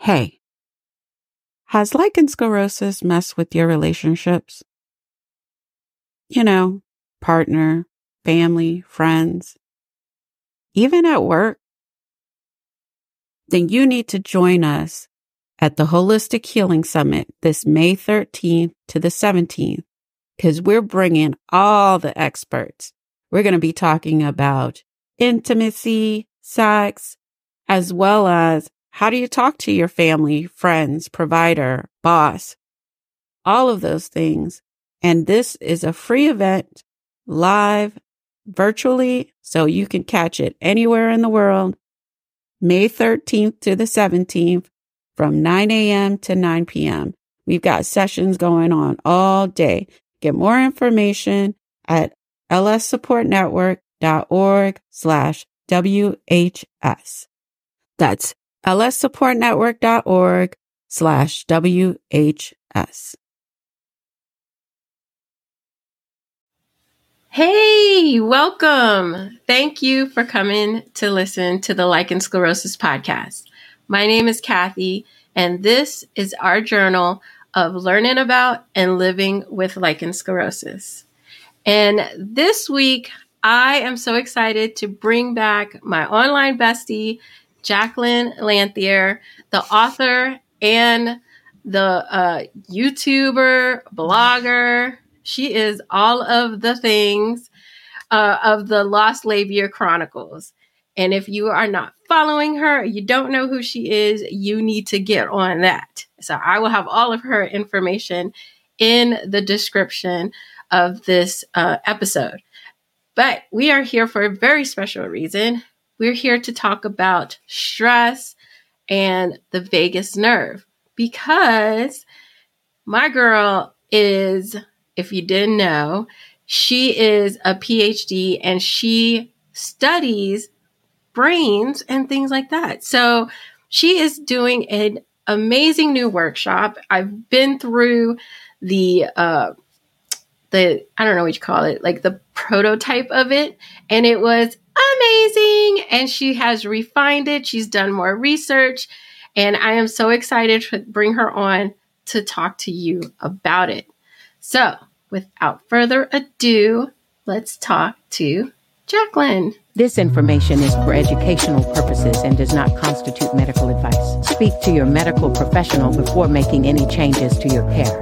Hey, has lichen sclerosis messed with your relationships? You know, partner, family, friends, even at work? Then you need to join us at the Holistic Healing Summit this May 13th to the 17th, because we're bringing all the experts. We're going to be talking about intimacy, sex, as well as how do you talk to your family, friends, provider, boss, all of those things. And this is a free event, live, virtually, so you can catch it anywhere in the world, May 13th to the 17th from 9 a.m. to 9 p.m. We've got sessions going on all day. Get more information at lssupportnetwork.org/WHS. That's lssupportnetwork.org/WHS. Hey, welcome. Thank you for coming to listen to the Lichen Sclerosis podcast. My name is Kathy, and this is our journal of learning about and living with lichen sclerosis. And this week, I am so excited to bring back my online bestie, Jacqueline Lanthier, the author and the YouTuber, blogger. She is all of the things of the Lost Labia Chronicles. And if you are not following her, you don't know who she is, you need to get on that. So I will have all of her information in the description of this episode. But we are here for a very special reason. We're here to talk about stress and the vagus nerve, because my girl is, if you didn't know, she is a PhD and she studies brains and things like that. So she is doing an amazing new workshop. I've been through the I don't know what you call it, like the prototype of it, and it was amazing. And she has refined it. She's done more research, and I am so excited to bring her on to talk to you about it. So without further ado, let's talk to Jacqueline. This information is for educational purposes and does not constitute medical advice. Speak to your medical professional before making any changes to your care.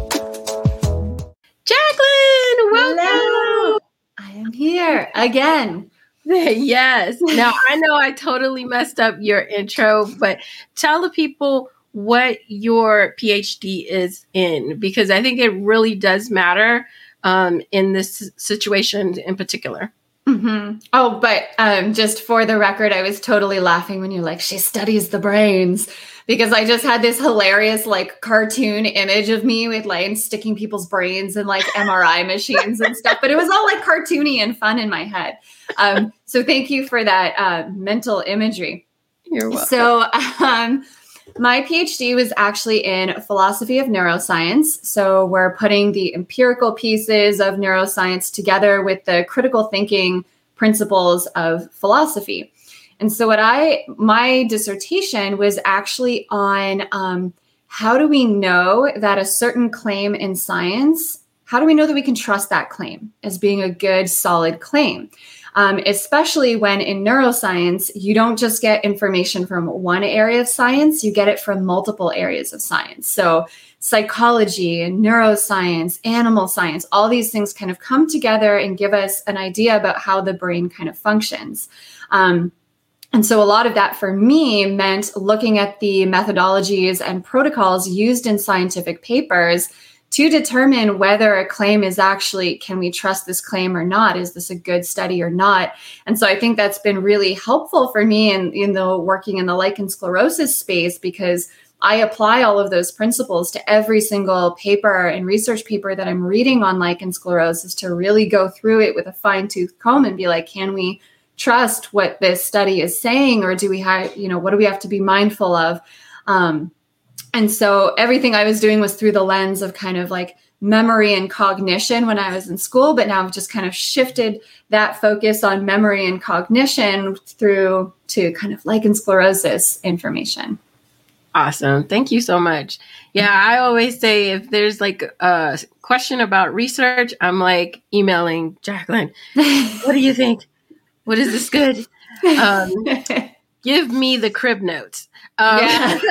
Jacqueline, welcome. Hello. I am here again. Yes. Now, I know I totally messed up your intro, but tell the people what your PhD is in, because I think it really does matter in this situation in particular. Mm-hmm. Oh, but just for the record, I was totally laughing when you're like, she studies the brains, because I just had this hilarious like cartoon image of me with like sticking people's brains in like MRI machines and stuff, but it was all like cartoony and fun in my head. So thank you for that mental imagery. You're welcome. So my PhD was actually in philosophy of neuroscience. So we're putting the empirical pieces of neuroscience together with the critical thinking principles of philosophy. And so my dissertation was actually on how do we know that a certain claim in science, how do we know that we can trust that claim as being a good, solid claim? Especially when in neuroscience, you don't just get information from one area of science, you get it from multiple areas of science. So psychology and neuroscience, animal science, all these things kind of come together and give us an idea about how the brain kind of functions. And so a lot of that for me meant looking at the methodologies and protocols used in scientific papers to determine whether a claim is actually, can we trust this claim or not? Is this a good study or not? And so I think that's been really helpful for me in the working in the lichen sclerosis space, because I apply all of those principles to every single paper and research paper that I'm reading on lichen sclerosis, to really go through it with a fine-tooth comb and be like, can we trust what this study is saying? Or do we have, what do we have to be mindful of? And so everything I was doing was through the lens of kind of like memory and cognition when I was in school, but now I've just kind of shifted that focus on memory and cognition through to kind of lichen sclerosis information. Awesome. Thank you so much. Yeah, I always say if there's like a question about research, I'm like emailing Jacqueline. What do you think? What is this good? Give me the crib notes. Yeah.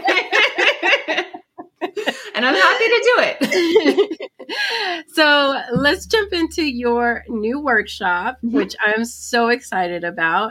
And I'm happy to do it. So let's jump into your new workshop, which I'm so excited about.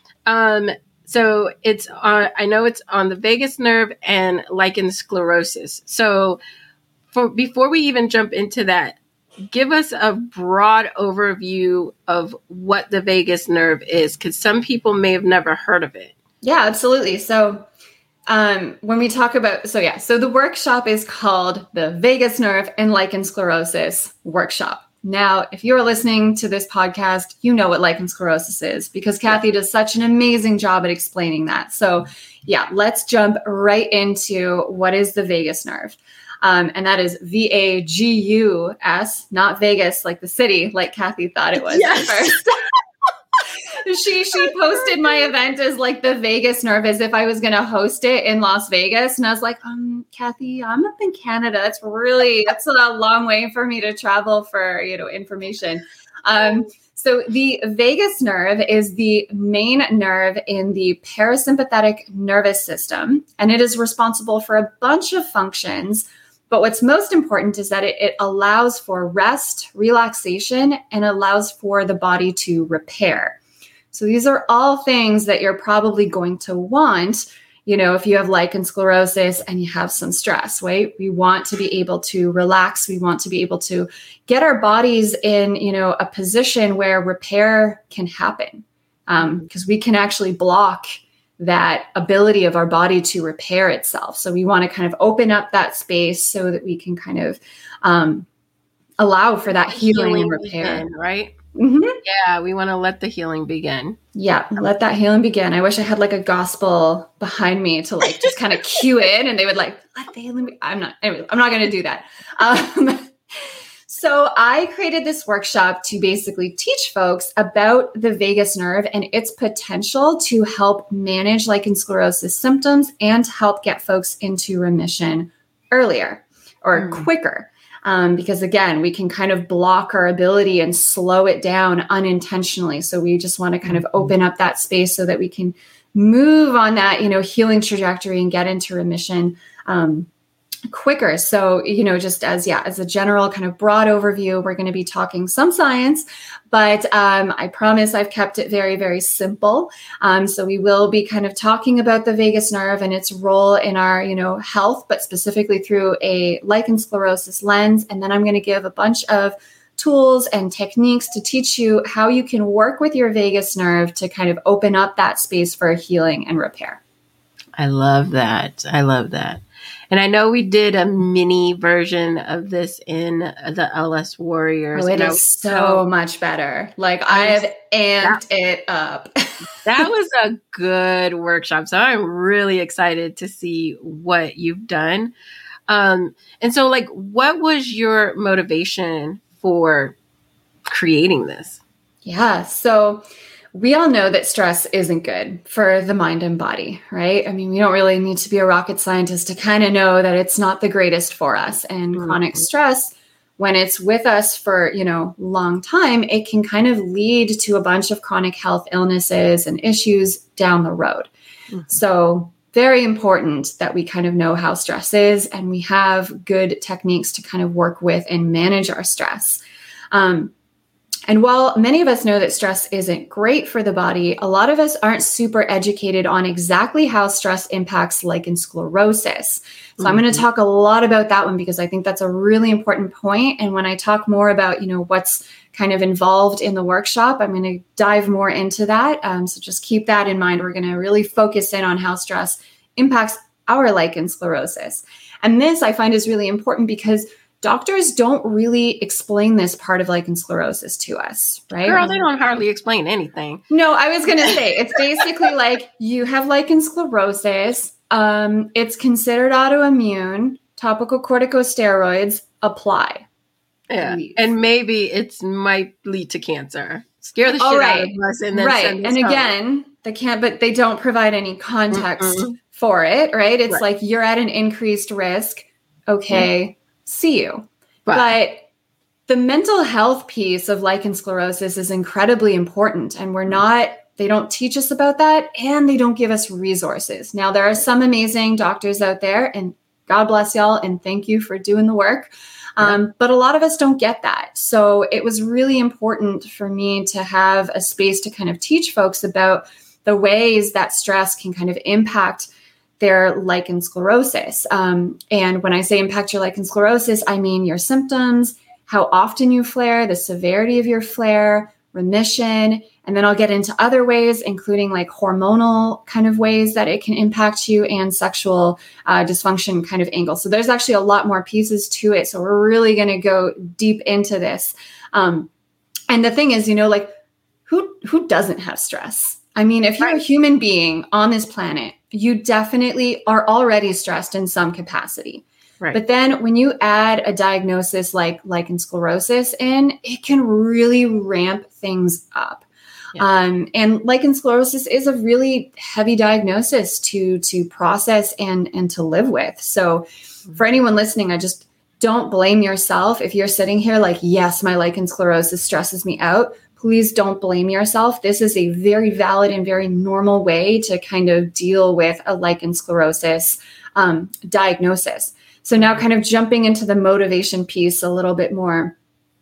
So it's on, I know it's on the vagus nerve and lichen sclerosis. So before we even jump into that, give us a broad overview of what the vagus nerve is, because some people may have never heard of it. Yeah, absolutely. So when we talk about, so the workshop is called the Vagus Nerve and Lichen Sclerosis Workshop. Now, if you're listening to this podcast, you know what lichen sclerosis is because Kathy does such an amazing job at explaining that. So yeah, let's jump right into what is the vagus nerve. And that is VAGUS, not Vegas, like the city, like Kathy thought it was at first. She posted my event as like the Vagus Nerve, as if I was going to host it in Las Vegas. And I was like, Kathy, I'm up in Canada. That's a long way for me to travel for, information. So the vagus nerve is the main nerve in the parasympathetic nervous system, and it is responsible for a bunch of functions. But what's most important is that it allows for rest, relaxation, and allows for the body to repair. So these are all things that you're probably going to want, if you have lichen sclerosis and you have some stress, right? We want to be able to relax. We want to be able to get our bodies in, a position where repair can happen, because we can actually block that ability of our body to repair itself. So we want to kind of open up that space so that we can kind of allow for that healing and repair. Begin, right? Mm-hmm. Yeah, we want to let the healing begin. Yeah, let that healing begin. I wish I had like a gospel behind me to like just kind of cue in, and they would like let the healing. I'm not going to do that. So I created this workshop to basically teach folks about the vagus nerve and its potential to help manage lichen sclerosis symptoms and help get folks into remission earlier or quicker. Because again, we can kind of block our ability and slow it down unintentionally. So we just want to kind of open up that space so that we can move on that, healing trajectory and get into remission quicker. So, just as a general kind of broad overview, we're going to be talking some science, but I promise I've kept it very, very simple. So we will be kind of talking about the vagus nerve and its role in our, health, but specifically through a lichen sclerosis lens. And then I'm going to give a bunch of tools and techniques to teach you how you can work with your vagus nerve to kind of open up that space for healing and repair. I love that. And I know we did a mini version of this in the LS Warriors. Oh, it is so much better. Like I have amped it up. That was a good workshop. So I'm really excited to see what you've done. And so like, what was your motivation for creating this? Yeah. So we all know that stress isn't good for the mind and body, right? I mean, we don't really need to be a rocket scientist to kind of know that it's not the greatest for us. And chronic stress, when it's with us for, long time, it can kind of lead to a bunch of chronic health illnesses and issues down the road. So very important that we kind of know how stress is and we have good techniques to kind of work with and manage our stress. And while many of us know that stress isn't great for the body, a lot of us aren't super educated on exactly how stress impacts lichen sclerosis. So I'm going to talk a lot about that one because I think that's a really important point. And when I talk more about, what's kind of involved in the workshop, I'm going to dive more into that. So just keep that in mind. We're going to really focus in on how stress impacts our lichen sclerosis. And this I find is really important because doctors don't really explain this part of lichen sclerosis to us, right? Girl, they don't hardly explain anything. No, I was going to say, it's basically like you have lichen sclerosis. It's considered autoimmune. Topical corticosteroids apply. Yeah. And maybe it might lead to cancer. Scare the shit out of us and then send us And home. again, but they don't provide any context for it, right? It's Right. like you're at an increased risk. Okay, see you. But the mental health piece of lichen sclerosis is incredibly important, and they don't teach us about that, and they don't give us resources. Now, there are some amazing doctors out there, and God bless y'all, and thank you for doing the work. But a lot of us don't get that. So it was really important for me to have a space to kind of teach folks about the ways that stress can kind of impact their lichen sclerosis. And when I say impact your lichen sclerosis, I mean your symptoms, how often you flare, the severity of your flare, remission, and then I'll get into other ways, including like hormonal kind of ways that it can impact you and sexual dysfunction kind of angle. So there's actually a lot more pieces to it. So we're really going to go deep into this. And the thing is, like who doesn't have stress? I mean, if you're a human being on this planet, you definitely are already stressed in some capacity. Right. But then when you add a diagnosis like lichen sclerosis in, it can really ramp things up. Yeah. And lichen sclerosis is a really heavy diagnosis to process and to live with. So for anyone listening, I just don't blame yourself. If you're sitting here like, yes, my lichen sclerosis stresses me out, please don't blame yourself. This is a very valid and very normal way to kind of deal with a lichen sclerosis diagnosis. So now kind of jumping into the motivation piece a little bit more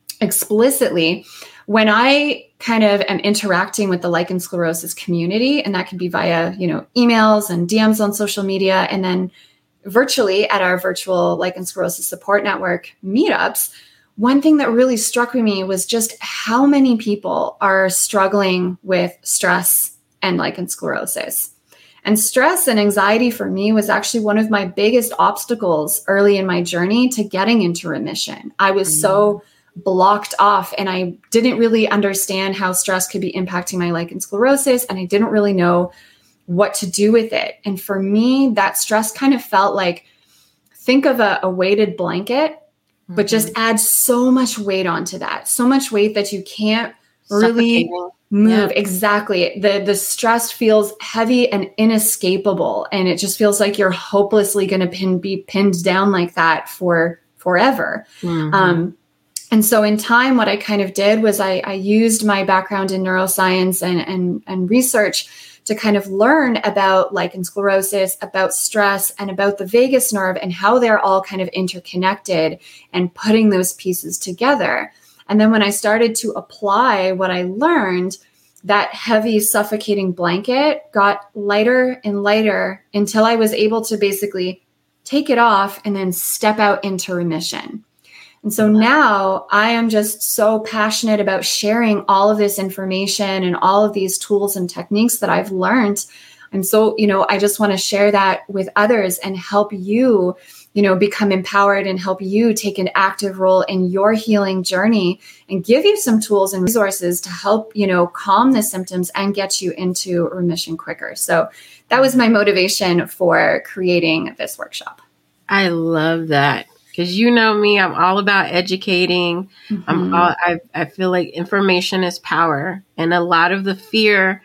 explicitly, when I kind of am interacting with the lichen sclerosis community, and that can be via, emails and DMs on social media, and then virtually at our virtual lichen sclerosis support network meetups, one thing that really struck me was just how many people are struggling with stress and lichen sclerosis. And stress and anxiety for me was actually one of my biggest obstacles early in my journey to getting into remission. I was so blocked off, and I didn't really understand how stress could be impacting my lichen sclerosis, and I didn't really know what to do with it. And for me, that stress kind of felt like, think of a weighted blanket, but just add so much weight onto that, so much weight that you can't really move. Yeah. Exactly. The stress feels heavy and inescapable, and it just feels like you're hopelessly going to be pinned down like that for forever. Mm-hmm. And so in time, what I kind of did was I used my background in neuroscience and research to kind of learn about lichen sclerosis, about stress, and about the vagus nerve and how they're all kind of interconnected, and putting those pieces together. And then when I started to apply what I learned, that heavy, suffocating blanket got lighter and lighter until I was able to basically take it off and then step out into remission. And so now I am just so passionate about sharing all of this information and all of these tools and techniques that I've learned. And so, I just want to share that with others and help you, become empowered and help you take an active role in your healing journey, and give you some tools and resources to help, calm the symptoms and get you into remission quicker. So that was my motivation for creating this workshop. I love that. Because you know me, I'm all about educating. Mm-hmm. I feel like information is power. And a lot of the fear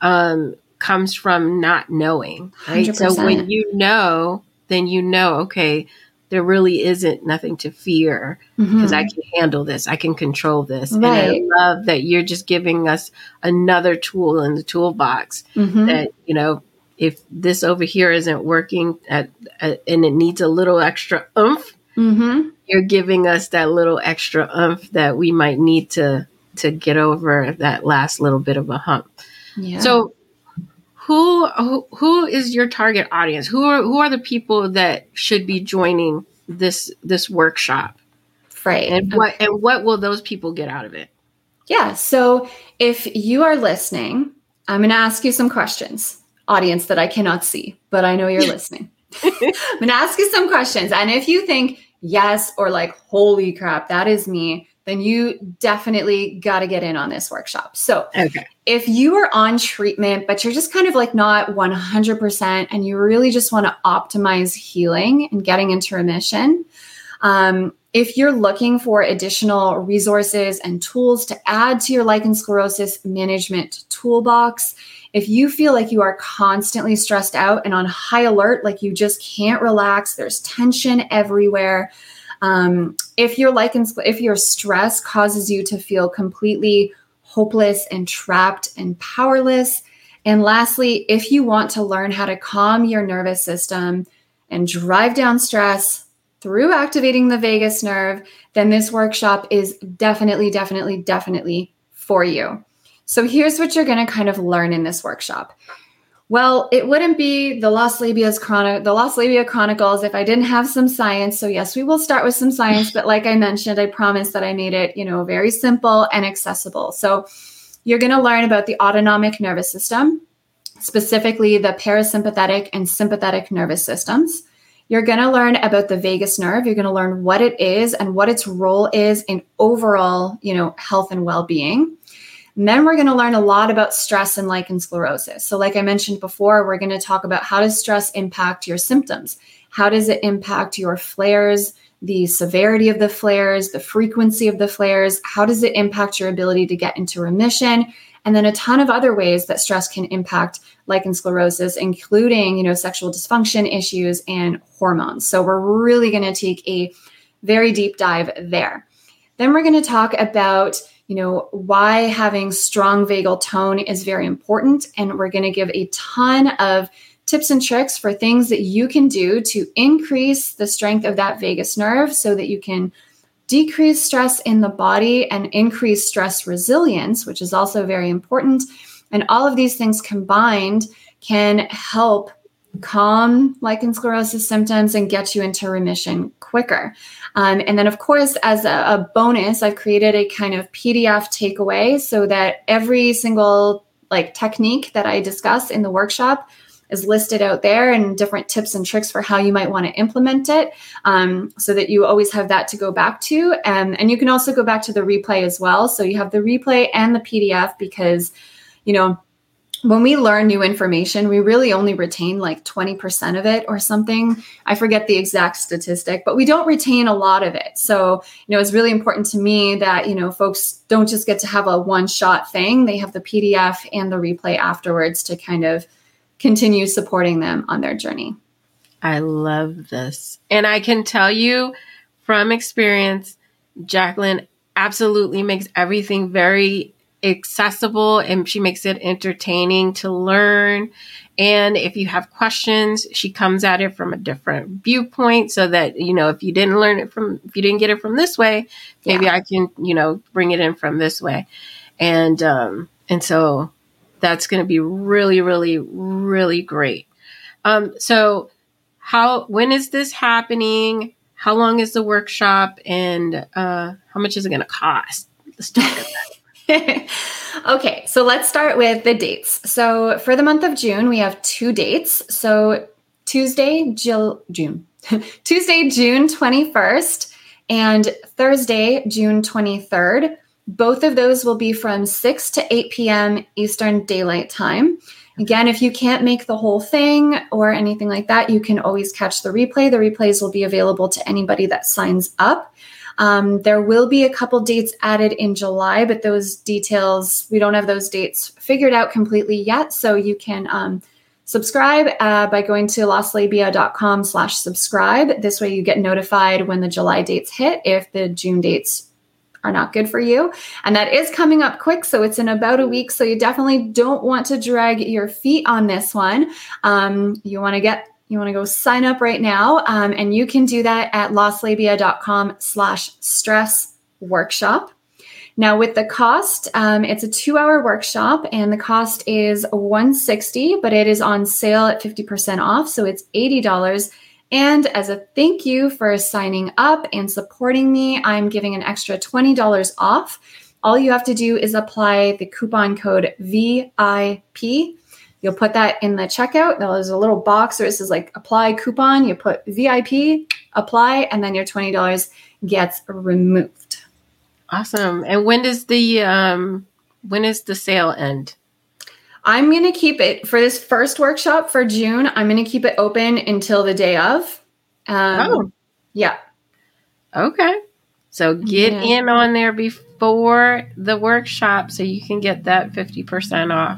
comes from not knowing. Right? 100%. So when you know, then okay, there really isn't nothing to fear, because I can handle this. I can control this. Right. And I love that you're just giving us another tool in the toolbox that, if this over here isn't working and it needs a little extra oomph, you're giving us that little extra oomph that we might need to get over that last little bit of a hump. Yeah. So who is your target audience? Who are the people that should be joining this workshop? Right. And what will those people get out of it? Yeah. So if you are listening, I'm going to ask you some questions, audience that I cannot see, but I know you're listening. I'm going to ask you some questions. And if you think yes, or like, holy crap, that is me, then you definitely got to get in on this workshop. So if you are on treatment, but you're just kind of like not 100%, and you really just want to optimize healing and getting into remission, if you're looking for additional resources and tools to add to your lichen sclerosis management toolbox, if you feel like you are constantly stressed out and on high alert, like you just can't relax, there's tension everywhere. If your stress causes you to feel completely hopeless and trapped and powerless. And lastly, if you want to learn how to calm your nervous system and drive down stress through activating the vagus nerve, then this workshop is definitely for you. So here's what you're going to kind of learn in this workshop. Well, it wouldn't be the Lost Labia Chronicles if I didn't have some science. So yes, we will start with some science, but like I mentioned, I promised that I made it, very simple and accessible. So you're going to learn about the autonomic nervous system, specifically the parasympathetic and sympathetic nervous systems. You're going to learn about the vagus nerve. You're going to learn what it is and what its role is in overall, health and well-being. And then we're going to learn a lot about stress and lichen sclerosis. So like I mentioned before, we're going to talk about how does stress impact your symptoms? How does it impact your flares, the severity of the flares, the frequency of the flares? How does it impact your ability to get into remission? And then a ton of other ways that stress can impact lichen sclerosis, including, sexual dysfunction issues and hormones. So we're really going to take a very deep dive there. Then we're going to talk about why having strong vagal tone is very important. And we're going to give a ton of tips and tricks for things that you can do to increase the strength of that vagus nerve so that you can decrease stress in the body and increase stress resilience, which is also very important. And all of these things combined can help calm lichen sclerosis symptoms and get you into remission quicker. And then, of course, as a bonus, I've created a kind of PDF takeaway so that every single technique that I discuss in the workshop is listed out there and different tips and tricks for how you might want to implement it, so that you always have that to go back to. And you can also go back to the replay as well. So you have the replay and the PDF because, when we learn new information, we really only retain 20% of it or something. I forget the exact statistic, but we don't retain a lot of it. So, it's really important to me that, folks don't just get to have a one-shot thing. They have the PDF and the replay afterwards to kind of continue supporting them on their journey. I love this. And I can tell you from experience, Jacqueline absolutely makes everything very accessible and she makes it entertaining to learn. And if you have questions, she comes at it from a different viewpoint so that, if you didn't get it from this way, maybe I can, bring it in from this way. And so that's going to be really, really, really great. So when is this happening? How long is the workshop and how much is it going to cost? Let's talk about it. Okay, so let's start with the dates. So for the month of June, we have 2 dates. So Tuesday, June 21st and Thursday, June 23rd. Both of those will be from 6 to 8 p.m. Eastern Daylight Time. Again, if you can't make the whole thing or anything like that, you can always catch the replay. The replays will be available to anybody that signs up. There will be a couple dates added in July, but those details, we don't have those dates figured out completely yet. So you can subscribe by going to lostlabia.com/subscribe. This way you get notified when the July dates hit if the June dates are not good for you. And that is coming up quick. So it's in about a week. So you definitely don't want to drag your feet on this one. You want to go sign up right now. And you can do that at lostlabia.com/stress workshop. Now with the cost, it's a 2-hour workshop and the cost is $160, but it is on sale at 50% off. So it's $80. And as a thank you for signing up and supporting me, I'm giving an extra $20 off. All you have to do is apply the coupon code VIP. You'll put that in the checkout. There's a little box where it says apply coupon. You put VIP, apply, and then your $20 gets removed. Awesome. And when is the sale end? I'm going to keep it for this first workshop for June. I'm going to keep it open until the day of. Yeah. Okay. So get in on there before the workshop so you can get that 50% off.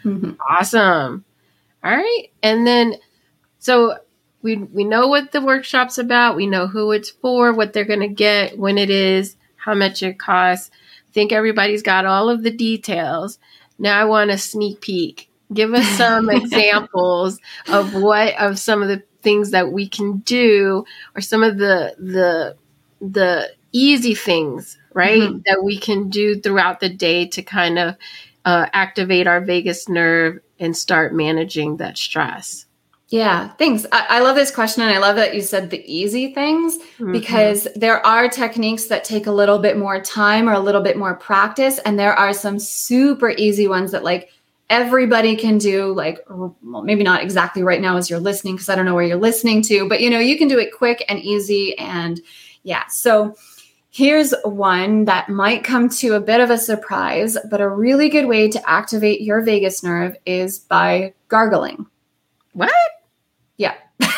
Awesome. All right. And then, so we know what the workshop's about. We know who it's for, what they're going to get, when it is, how much it costs. I think everybody's got all of the details. Now I want a sneak peek. Give us some examples of some of the things that we can do, or some of the easy things, right, that we can do throughout the day to kind of activate our vagus nerve and start managing that stress. Yeah, thanks. I love this question. And I love that you said the easy things, because there are techniques that take a little bit more time or a little bit more practice. And there are some super easy ones that like everybody can do, like, well, maybe not exactly right now as you're listening, because I don't know where you're listening to, but you can do it quick and easy. And yeah, so here's one that might come to a bit of a surprise, but a really good way to activate your vagus nerve is by gargling. What? Yeah.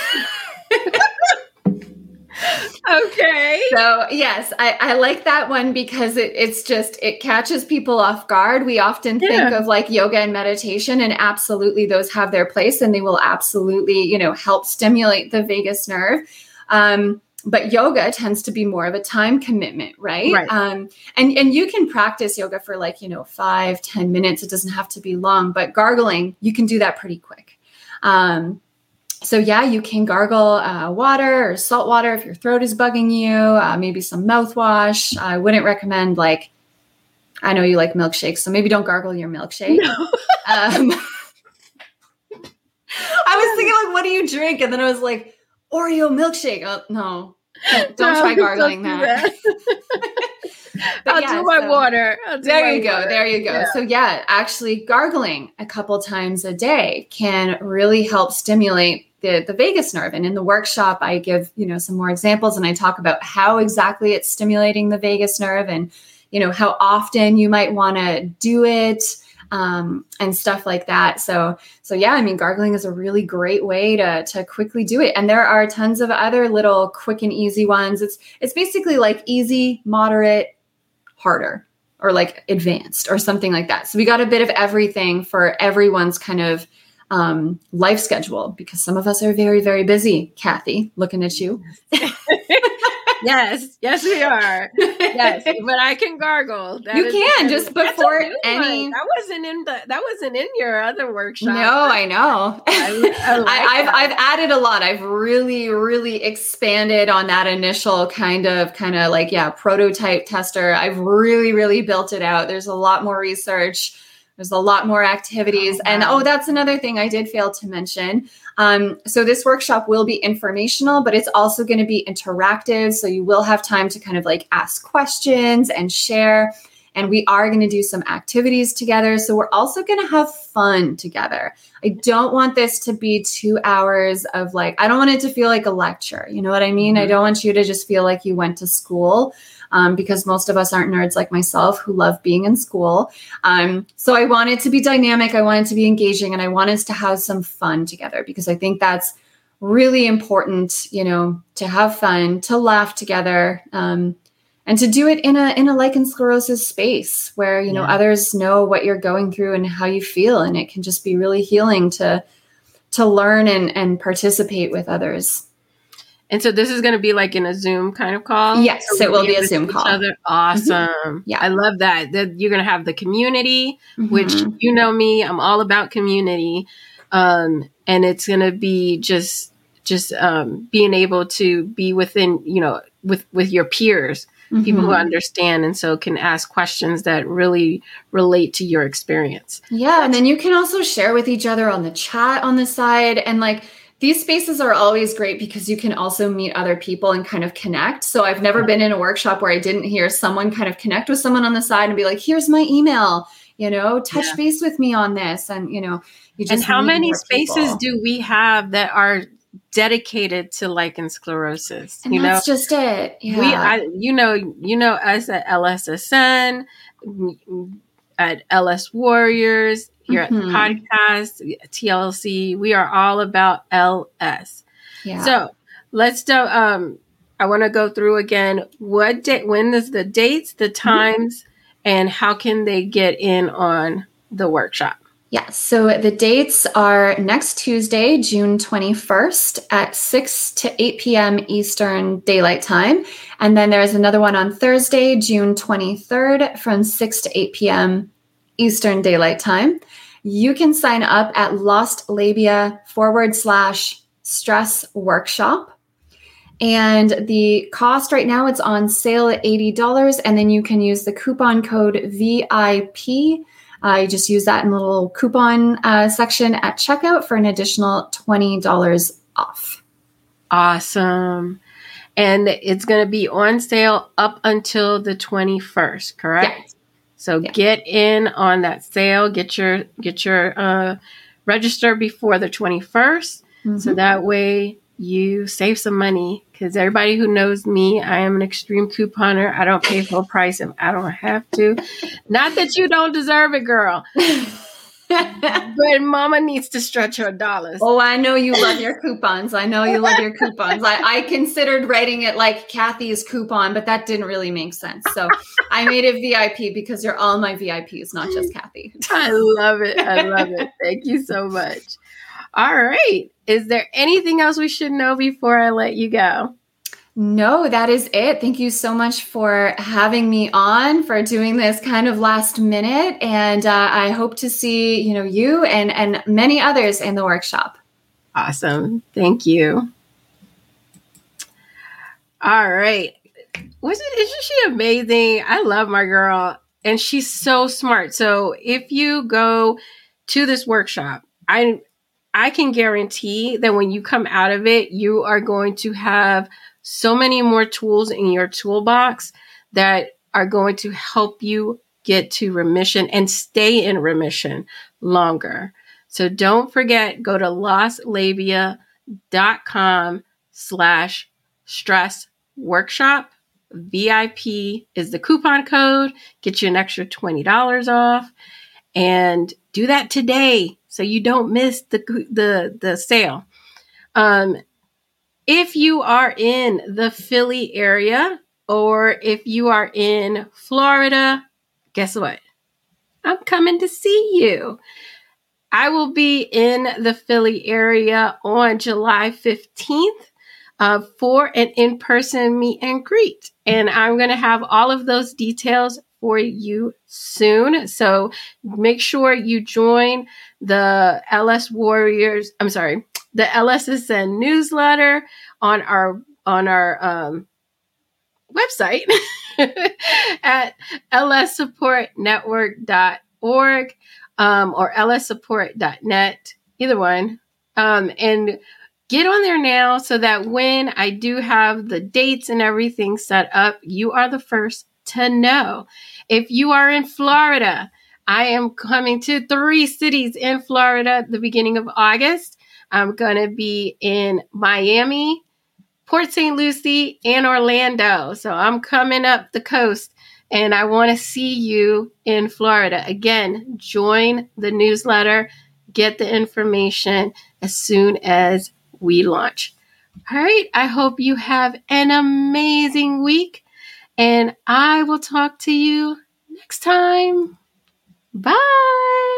Okay. So yes, I like that one because it catches people off guard. We often think of like yoga and meditation, and absolutely those have their place and they will absolutely, help stimulate the vagus nerve. But yoga tends to be more of a time commitment, right? And you can practice yoga for 5-10 minutes. It doesn't have to be long, but gargling, you can do that pretty quick. So yeah, you can gargle water or salt water if your throat is bugging you, maybe some mouthwash. I wouldn't recommend I know you like milkshakes, so maybe don't gargle your milkshake. No. I was thinking what do you drink? And then I was like, Oreo milkshake. Oh, no, don't try gargling that. I'll do my water. There you go. Yeah. So yeah, actually gargling a couple times a day can really help stimulate the vagus nerve. And in the workshop, I give, some more examples, and I talk about how exactly it's stimulating the vagus nerve and, how often you might want to do it, and stuff like that. So yeah, gargling is a really great way to quickly do it. And there are tons of other little quick and easy ones. It's basically like easy, moderate, harder, or like advanced or something like that. So we got a bit of everything for everyone's kind of life schedule, because some of us are very, very busy. Kathy, looking at you. Yes, we are. Yes, but I can gargle. You can just before any. That wasn't in your other workshop. No, I know. I've added a lot. I've really, really expanded on that initial kind of prototype tester. I've really, really built it out. There's a lot more research. There's a lot more activities. And that's another thing I did fail to mention. So this workshop will be informational, but it's also going to be interactive. So you will have time to kind of ask questions and share. And we are going to do some activities together. So we're also going to have fun together. I don't want this to be 2 hours of I don't want it to feel like a lecture. You know what I mean? I don't want you to just feel like you went to school. Because most of us aren't nerds like myself who love being in school. So I want it to be dynamic. I want it to be engaging, and I want us to have some fun together, because I think that's really important, to have fun, to laugh together, and to do it in a lichen sclerosis space where, others know what you're going through and how you feel. And it can just be really healing to learn and participate with others. And so this is going to be in a Zoom kind of call? Yes, it will be a Zoom call. Awesome. Yeah. I love that. You're going to have the community, which you know me, I'm all about community. And it's going to be just being able to be within, with your peers, people who understand, and so can ask questions that really relate to your experience. Yeah. And then you can also share with each other on the chat on the side. And these spaces are always great because you can also meet other people and kind of connect. So I've never been in a workshop where I didn't hear someone kind of connect with someone on the side and be like, here's my email, touch base with me on this. And, you just. And how many spaces do we have that are dedicated to lichen sclerosis? And that's just it. Yeah. Us at LSSN, at LS Warriors, here at the podcast, TLC, we are all about LS. Yeah. So let's do, I want to go through again, when is the times, and how can they get in on the workshop? Yes. So the dates are next Tuesday, June 21st at 6 to 8 p.m. Eastern Daylight Time. And then there's another one on Thursday, June 23rd from 6 to 8 p.m. Eastern Daylight Time. You can sign up at lostlabia/stress workshop. And the cost right now, it's on sale at $80. And then you can use the coupon code VIP. You just use that in the little coupon section at checkout for an additional $20 off. Awesome. And it's going to be on sale up until the 21st, correct? Yes. So get in on that sale, get your register before the 21st. So that way you save some money, because everybody who knows me, I am an extreme couponer. I don't pay full price if I don't have to. Not that you don't deserve it, girl. But mama needs to stretch her dollars. Oh, I know you love your coupons. I considered writing it like Kathy's coupon, but that didn't really make sense. So I made it VIP because you're all my VIPs, not just Kathy. I love it. Thank you so much. All right. Is there anything else we should know before I let you go? No, that is it. Thank you so much for having me on, for doing this kind of last minute. And I hope to see, you and many others in the workshop. Awesome. Thank you. All right. Isn't she amazing? I love my girl, and she's so smart. So if you go to this workshop, I can guarantee that when you come out of it, you are going to have so many more tools in your toolbox that are going to help you get to remission and stay in remission longer. So don't forget, go to lostlabia.com/stress workshop. VIP is the coupon code. Get you an extra $20 off, and do that today so you don't miss the sale. If you are in the Philly area, or if you are in Florida, guess what? I'm coming to see you. I will be in the Philly area on July 15th for an in-person meet and greet. And I'm going to have all of those details for you soon. So make sure you join the the LSSN newsletter on our website at lssupportnetwork.org or lssupport.net, either one. And get on there now so that when I do have the dates and everything set up, you are the first to know. If you are in Florida, I am coming to 3 cities in Florida at the beginning of August. I'm going to be in Miami, Port St. Lucie, and Orlando. So I'm coming up the coast, and I want to see you in Florida. Again, join the newsletter, get the information as soon as we launch. All right. I hope you have an amazing week, and I will talk to you next time. Bye.